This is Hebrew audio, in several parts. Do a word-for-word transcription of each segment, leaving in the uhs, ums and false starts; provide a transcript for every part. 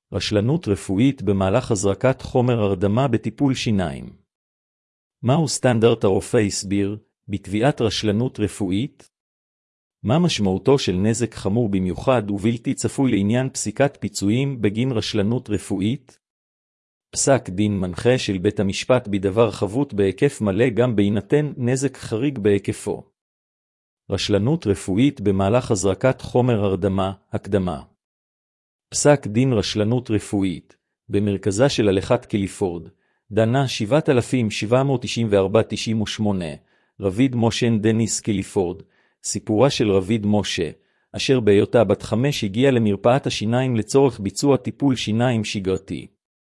רשלנות רפואית במהלך הזרקת חומר הרדמה בטיפול שיניים. מהו סטנדרט הרופא הסביר בתביעת רשלנות רפואית? מה משמעותו של נזק חמור במיוחד ובלתי צפוי לעניין פסיקת פיצויים בגין רשלנות רפואית? פסק דין מנחה של בית המשפט בדבר חבות בהיקף מלא גם בהינתן נזק חריג בהיקפו. רשלנות רפואית במהלך הזרקת חומר הרדמה, הקדמה. פסק דין רשלנות רפואית, במרכזה של הלכת קליפורד, דנה שבעת אלפים שבע מאות תשעים וארבע תשעים ושמונה, רביד משה דניס קליפורד, סיפורה של רביד משה, אשר בהיותה בת חמש הגיעה למרפאת השיניים לצורך ביצוע טיפול שיניים שגרתי.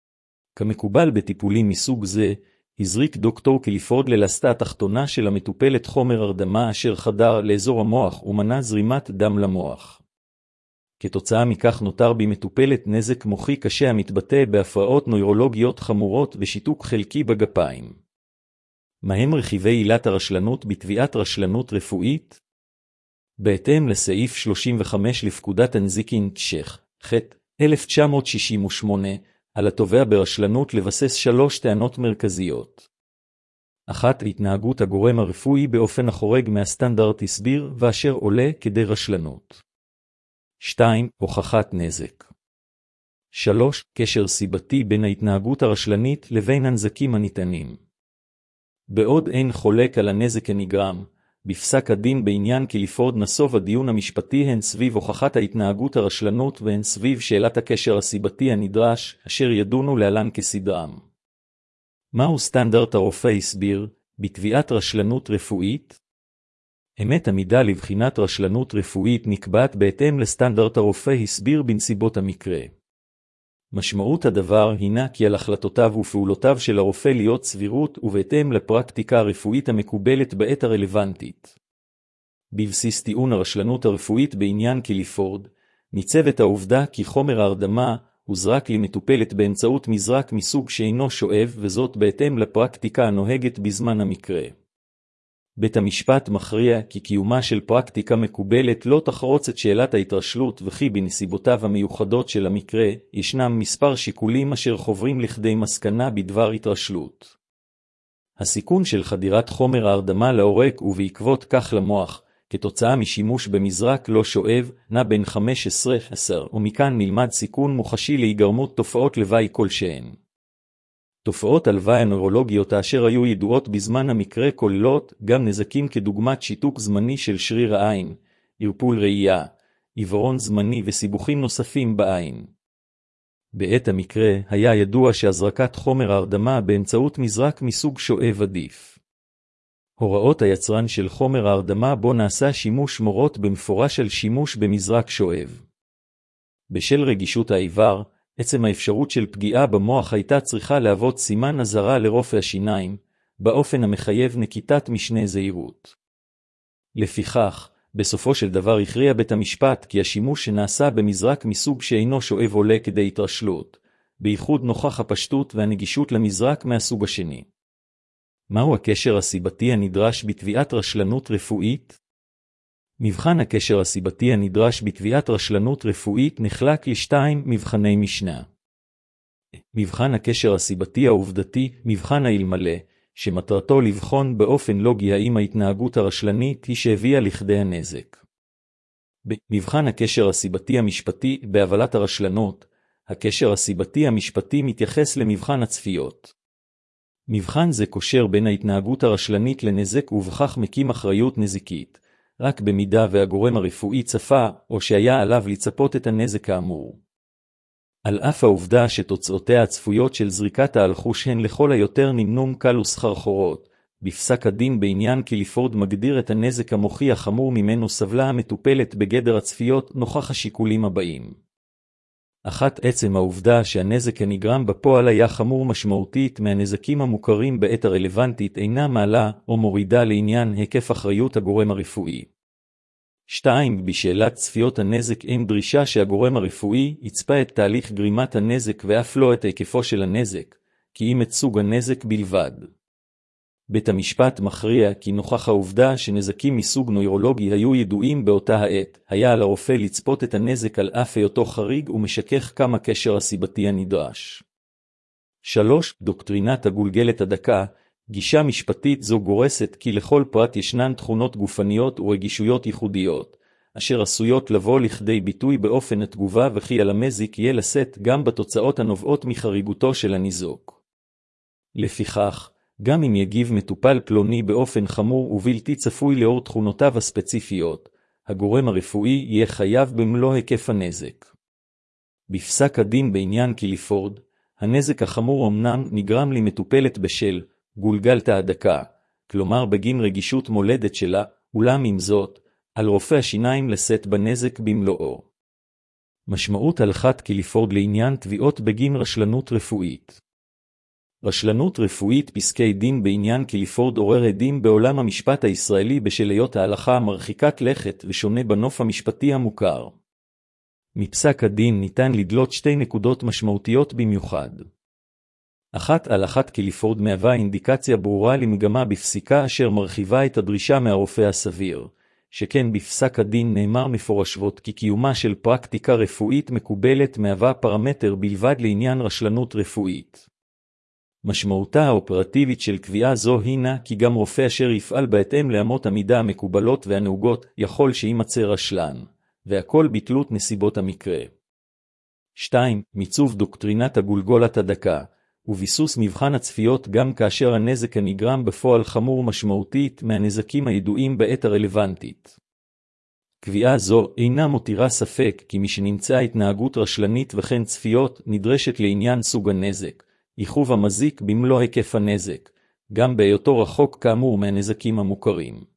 כמקובל בטיפולים מסוג זה, הזריק דוקטור קליפורד ללסתה התחתונה של המטופלת חומר הרדמה אשר חדר לאזור המוח ומנע זרימת דם למוח. כתוצאה מכך נותר במטופלת נזק מוחי קשה המתבטא בהפרעות נוירולוגיות חמורות ושיתוק חלקי בגפיים. מהם רכיבי עילת הרשלנות בתביעת רשלנות רפואית? בהתאם לסעיף שלושים וחמש לפקודת הנזיקין תש"ח, ח' אלף תשע מאות שישים ושמונה, על התובע ברשלנות לבסס שלוש טענות מרכזיות. אחת, התנהגות הגורם הרפואי באופן החורג מהסטנדרט הסביר ואשר עולה כדי רשלנות. שתיים, הוכחת נזק. שלוש, קשר סיבתי בין ההתנהגות הרשלנית לבין הנזקים הניתנים. בעוד אין חולק על הנזק הנגרם, בפסק הדין בעניין קליפורד נסוב הדיון המשפטי הן סביב הוכחת ההתנהגות הרשלנות והן סביב שאלת הקשר הסיבתי הנדרש, אשר ידונו להלן כסדרם. מהו סטנדרט הרופא הסביר בתביעת רשלנות רפואית? אמת המידה לבחינת רשלנות רפואית נקבעת בהתאם לסטנדרט הרופא הסביר בנסיבות המקרה. משמעות הדבר הינה כי על החלטותיו ופעולותיו של הרופא להיות סבירות ובהתאם לפרקטיקה הרפואית המקובלת בעת הרלוונטית. בבסיס טיעון הרשלנות הרפואית בעניין קליפורד, ניצבת העובדה כי חומר ההרדמה הוזרק למטופלת באמצעות מזרק מסוג שאינו שואב וזאת בהתאם לפרקטיקה הנוהגת בזמן המקרה. בית המשפט מכריע כי קיומה של פרקטיקה מקובלת לא תחרוץ את שאלת ההתרשלות וכי בנסיבותיו המיוחדות של המקרה ישנם מספר שיקולים אשר חוברים לכדי מסקנה בדבר התרשלות. הסיכון של חדירת חומר ההרדמה לעורק ובעקבות כך למוח, כתוצאה משימוש במזרק לא שואב, נע בין חמש עשרה עד עשר, ומכאן נלמד סיכון מוחשי להיגרמות תופעות לוואי כלשהן. תופעות הלוואי הנוירולוגיות אשר היו ידועות בזמן המקרה כוללות גם נזקים כדוגמת שיתוק זמני של שריר העין, ערפול ראייה, עיוורון זמני וסיבוכים נוספים בעין. בעת המקרה היה ידוע שהזרקת חומר ההרדמה באמצעות מזרק מסוג שואב עדיף. הוראות היצרן של חומר ההרדמה בו נעשה שימוש מורות במפורש על שימוש במזרק שואב. בשל רגישות העיוור, עצם האפשרות של פגיעה במוח הייתה צריכה להוות סימן אזהרה לרופא השיניים, באופן המחייב נקיטת משנה זהירות. לפיכך, בסופו של דבר הכריע בית המשפט כי השימוש שנעשה במזרק מסוג שאינו שואב עולה כדי התרשלות, בייחוד נוכח הפשטות והנגישות למזרק מהסוג השני. מהו הקשר הסיבתי הנדרש בתביעת רשלנות רפואית? מבחן הקשר הסיבתי הנדרש בתביעת רשלנות רפואית נחלק לשתיים מבחני משנה. מבחן הקשר הסיבתי העובדתי, מבחן האלמלא, שמטרתו לבחון באופן לוגי האם ההתנהגות הרשלנית היא שהביאה לכדי הנזק. במבחן הקשר הסיבתי המשפטי, בהבלת הרשלנות, הקשר הסיבתי המשפטי מתייחס למבחן הצפיות. מבחן זה קושר בין ההתנהגות הרשלנית לנזק ובכך מקים אחריות נזיקית, רק במידה והגורם הרפואי צפה או שהיה עליו לצפות את הנזק האמור. על אף העובדה שתוצאותיה הצפויות של זריקת האלחוש הן לכל היותר נמנום קל וסחרחורות, בפסק הדין בעניין קליפורד מגדיר את הנזק המוחי החמור ממנו סבלה המטופלת בגדר הצפיות נוכח השיקולים הבאים. אחת, עצם העובדה שהנזק הנגרם בפועל היה חמור משמעותית מהנזקים המוכרים בעת הרלוונטית אינה מעלה או מורידה לעניין היקף אחריות הגורם הרפואי. שתיים, בשאלת צפיות הנזק אין דרישה שהגורם הרפואי יצפה את תהליך גרימת הנזק ואף לא את היקפו של הנזק, כי אם את סוג הנזק בלבד. בית המשפט מכריע כי נוכח העובדה שנזקים מסוג נוירולוגי היו ידועים באותה העת, היה על הרופא לצפות את הנזק על אף היותו חריג ומשכך כמה קשר הסיבתי הנדרש. שלוש. דוקטרינת הגולגלת הדקה. גישה משפטית זו גורסת כי לכל פרט ישנן תכונות גופניות ורגישויות ייחודיות, אשר עשויות לבוא לכדי ביטוי באופן התגובה וכי על המזיק יהיה לשאת גם בתוצאות הנובעות מחריגותו של הניזוק. לפיכך, גם אם יגיב מטופל פלוני באופן חמור ובלתי צפוי לאור תכונותיו הספציפיות, הגורם הרפואי יהיה חייב במלוא היקף הנזק. בפסק הדין בעניין קליפורד, הנזק החמור אמנם נגרם למטופלת בשל גולגלת ההדקה, כלומר בגין רגישות מולדת שלה, אולם עם זאת, על רופא השיניים לשאת בנזק במלואו. משמעות הלכת קליפורד לעניין תביעות בגין רשלנות רפואית. רשלנות רפואית. פסקי דין בעניין קליפורד עורר עדים בעולם המשפט הישראלי בשל היות ההלכה מרחיקת לכת ושונה בנוף המשפטי המוכר. מפסק הדין ניתן לדלות שתי נקודות משמעותיות במיוחד. אחת, הלכת קליפורד מהווה אינדיקציה ברורה למגמה בפסיקה אשר מרחיבה את הדרישה מהרופא הסביר, שכן בפסק הדין נאמר מפורשות כי קיומה של פרקטיקה רפואית מקובלת מהווה פרמטר בלבד לעניין רשלנות רפואית. משמעותה האופרטיבית של קביעה זו הינה כי גם רופא אשר יפעל בהתאם לאמות המידה המקובלות והנהוגות יכול שימצא רשלן, והכל בתלות נסיבות המקרה. שתיים. מיצוב דוקטרינת הגולגולת הדקה, וביסוס מבחן הצפיות גם כאשר הנזק הנגרם בפועל חמור משמעותית מהנזקים הידועים בעת הרלוונטית. קביעה זו אינה מותירה ספק כי מי שנמצא התנהגות רשלנית וכן צפיות נדרשת לעניין סוג הנזק, ייחוב המזיק במלוא היקף הנזק, גם בהיותו רחוק כאמור מהנזקים המוכרים.